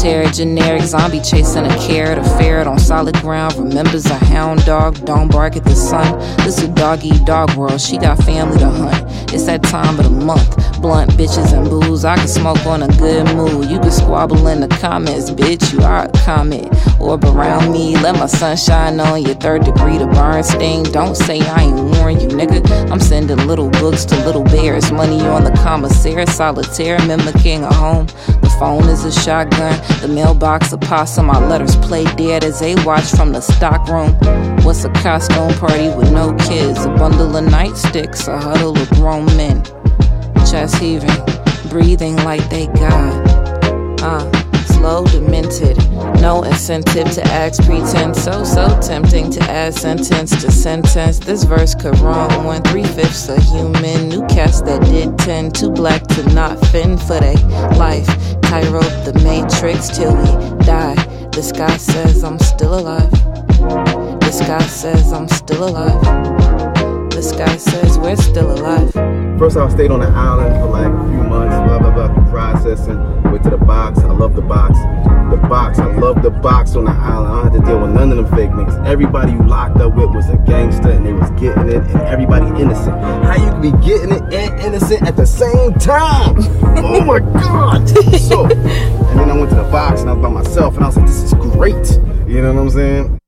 solitaire, generic zombie chasing a carrot. A ferret on solid ground remembers a hound dog. Don't bark at the sun. This a dog-eat-dog world. She got family to hunt. It's that time of the month. Blunt bitches and booze. I can smoke on a good mood. You can squabble in the comments, bitch. You are a comet. Orb around me. Let my sunshine on your third degree to burn stain. Don't say I ain't warned you, nigga. I'm sending little books to little bears. Money on the commissary. Solitaire, mimicking a home. The phone is a shotgun. The mailbox a possum. My letters play dead as they watch from the stock room. What's a costume party with no kids? A bundle of nightsticks. A huddle of grown men. Chest heaving, breathing like they God. Slow, demented, no incentive to act, pretend. So tempting to add sentence to sentence. This verse could run 1/3 a human. New cast that did 10, too black to not fin for they life. Cairo the matrix till we die. The sky says I'm still alive. The sky says I'm still alive. The sky says we're still alive. First I stayed on the island for like a few months, blah, blah, blah, processing. Went to the box, I love the box. The box, I love the box on the island. I don't have to deal with none of them fake niggas. Everybody you locked up with was a gangster and they was getting it, and everybody innocent. How you can be getting it and innocent at the same time? Oh my God. So, and then I went to the box and I was by myself and I was like, this is great. You know what I'm saying?